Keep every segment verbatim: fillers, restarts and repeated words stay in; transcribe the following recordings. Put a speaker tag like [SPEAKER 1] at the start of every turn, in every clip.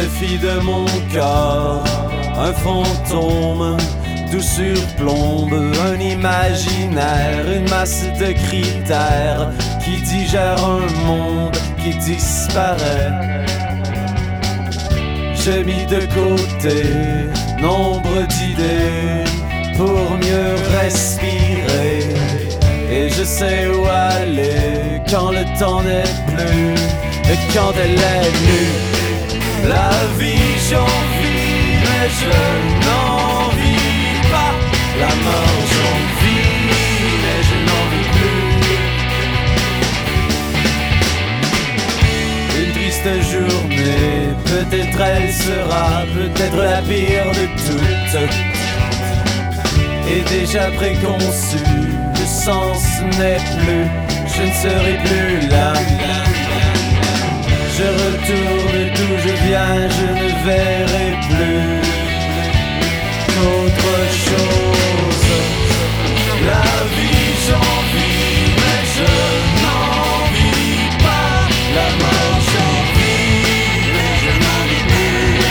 [SPEAKER 1] philosophie de mon corps, un fantôme d'où surplombe un imaginaire, une masse de critères qui digère un monde qui disparaît. J'ai mis de côté nombre d'idées pour mieux respirer, et je sais où aller quand le temps n'est plus, et quand elle est nue. La vie j'en vis, mais je n'en vis pas. La mort j'en vis, mais je n'en vis plus. Une triste journée, peut-être elle sera, peut-être la pire de toutes, et déjà préconçue, le sens n'est plus, je ne serai plus là. Je retourne d'où je viens, je ne verrai plus qu'autre chose. La vie j'en vis, mais je n'en vis pas. La mort j'en vis, mais je n'en vis plus.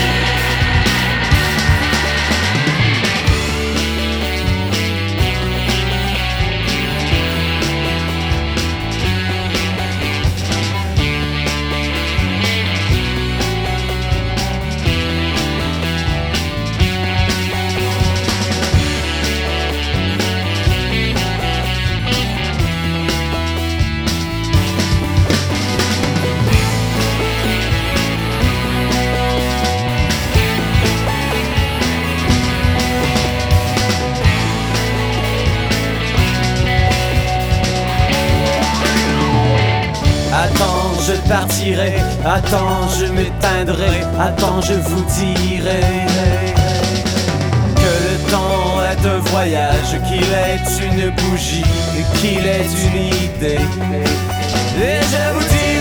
[SPEAKER 1] Attends, je partirai, attends, je m'éteindrai, attends, je vous dirai que le temps est un voyage, qu'il est une bougie, qu'il est une idée. Et je vous dirai